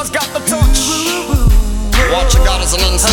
has got the touch. What you got is an instant.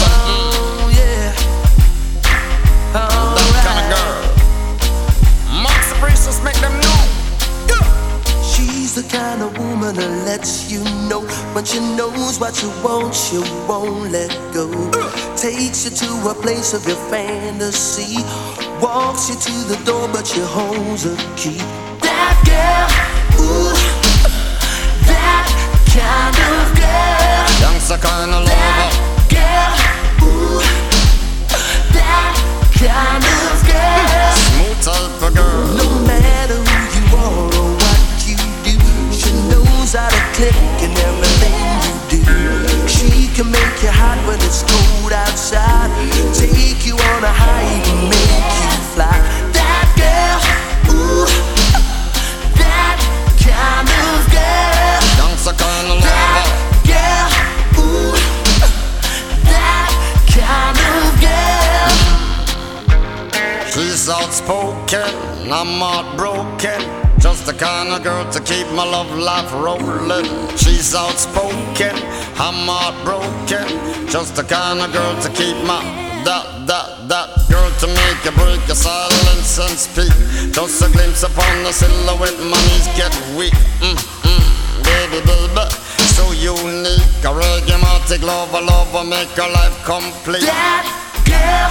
That kind of girl. Marks the bracelets, make them know. She's the kind of woman that lets you know when she knows what you want, she won't let go. Takes you to a place of your fantasy, walks you to the door, but she holds a key. That girl, ooh, that kind of girl. Young's the kind of lover. That girl, ooh, that kind of girl. Smooth type of girl. No matter who you are or what you do, she knows how to click in everything you do. She can make you hot when it's cold outside, take you on a high, even make you fly. That girl, ooh, that kind of girl. Young's the kind of lover. That girl, ooh, that kind of girl. She's outspoken, I'm heartbroken. Just the kind of girl to keep my love life rolling. She's outspoken, I'm heartbroken. Just the kind of girl to keep my that girl to make you break your silence and speak. Just a glimpse upon the silhouette, my knees get weak. Baby, baby, so unique. A reggae-matic lover, make her life complete. That girl,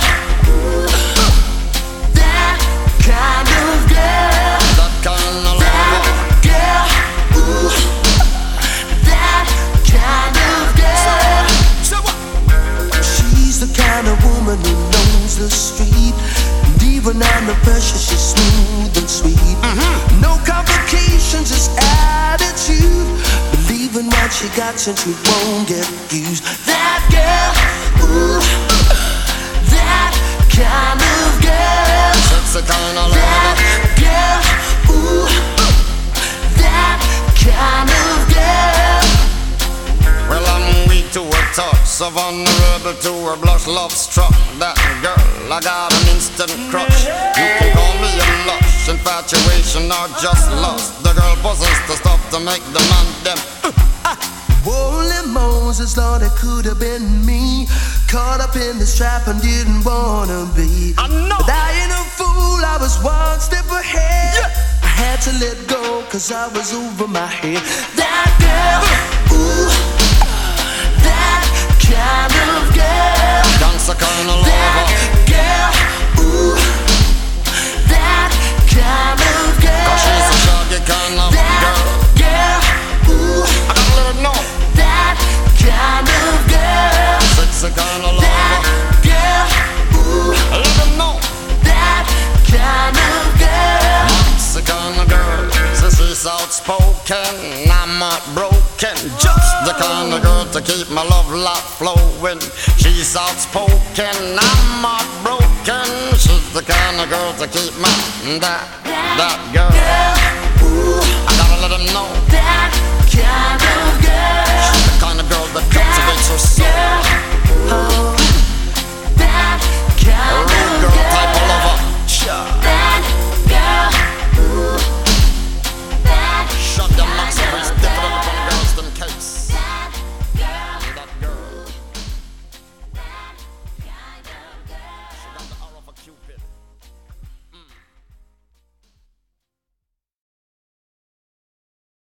that kind of girl. That kind of lover. That girl, ooh, that kind of girl. She's the kind of woman who knows the street, and even under pressure she's smooth and sweet. No complications, just attitude. Believe in what she got since she won't get used. That girl, ooh, that kind of girl. That's the kind of lover. That girl, ooh, that kind of girl. Well, I'm weak to her touch, so vulnerable to her blush. Love struck that girl, I got an instant crush. You can call me a lush, infatuation or just lust. The girl possesses the stuff to make the man them. Holy Moses, Lord, it could have been me, caught up in this trap and didn't wanna be. I know. But I ain't a fool, I was one step ahead. I had to let go, cause I was over my head. That girl, ooh, that kind of girl. That's the kind of lover. That girl, ooh, that kind of girl. Cause she's a shaggy kind of that girl. girl, ooh, I gotta let her know. that kind of girl. Sexy kind of lover. That girl, ooh, I let her know. that kind of girl. That's the kind of girl. So she's outspoken, I'm heartbroken. Just the kind of girl to keep my love life flowing. She's outspoken, I'm heartbroken. She's the kind of girl to keep my that girl. Ooh, I gotta let her